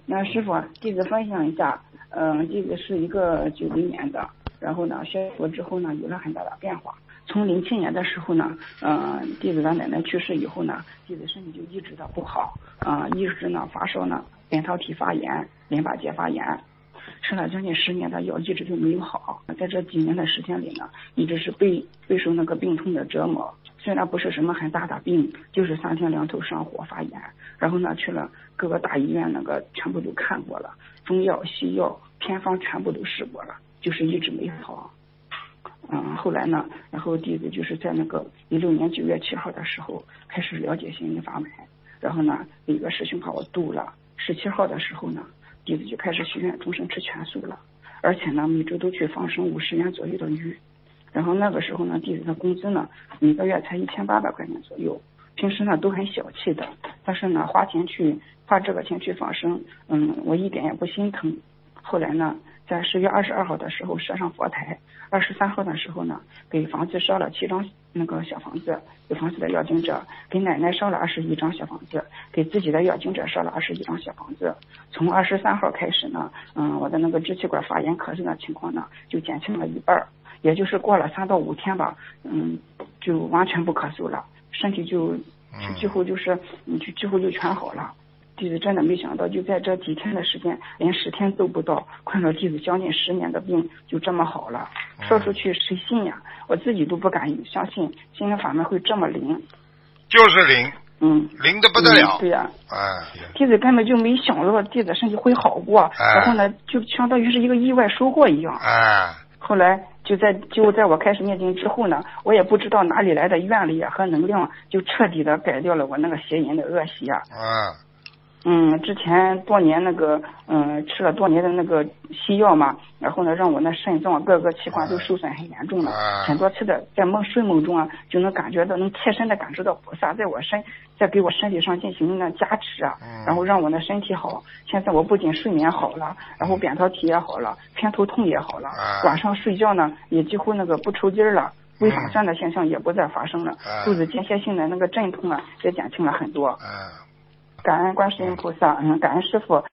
那师傅，弟子分享一下，弟子是一个90年的，然后呢，学佛之后呢，有了很大的变化。从07年的时候呢，弟子的奶奶去世以后呢，弟子身体就一直的不好，一直呢发烧呢，扁桃体发炎，淋巴结发炎，吃了将近10年的药，一直就没有好。在这几年的时间里呢，一直是备受那个病痛的折磨。虽然不是什么很大的病，就是3天2头上火发炎，然后呢去了各个大医院，那个全部都看过了，中药西药偏方全部都试过了，就是一直没好。后来呢，然后弟子就是在那个16年9月7号的时候开始了解心灵法门，然后呢有一个师兄把我渡了。17号的时候呢，弟子就开始许愿终身吃全素了，而且呢每周都去放生50元左右的鱼。然后那个时候呢，弟子的工资呢每个月才1800块钱左右，平时呢都很小气的，但是呢花这个钱去放生，我一点也不心疼。后来呢，在10月22号的时候设上佛台，23号的时候呢，给房子烧了7张那个小房子，给房子的要经者，给奶奶烧了21张小房子，给自己的要经者烧了21张小房子。从23号开始呢，我的那个支气管发炎咳嗽的情况呢就减轻了一半，也就是过了3到5天吧，就完全不咳嗽了，身体就几乎就全好了。弟子真的没想到，就在这几天的时间，连10天都不到，困扰弟子将近10年的病就这么好了。说出去谁信呀？我自己都不敢相信，心灵法门会这么灵。 就是灵，灵的不得了。 对呀，弟子根本就没想到弟子身体会好过，然后呢，就相当于是一个意外收获一样。后来就在我开始念经之后呢，我也不知道哪里来的愿力和能量，就彻底的改掉了我那个邪淫的恶习啊。之前多年那个吃了多年的那个西药嘛，然后呢让我那肾脏各个器官都受损很严重了，很多次的在睡梦中啊就能感觉到，能切身的感受到菩萨在给我身体上进行那加持啊，然后让我的身体好。现在我不仅睡眠好了，然后扁桃体也好了，偏头痛也好了，晚上睡觉呢也几乎那个不抽筋了，胃反酸的现象也不再发生了，肚子间歇性的那个阵痛啊也减轻了很多。感恩观世音菩萨，感恩师父。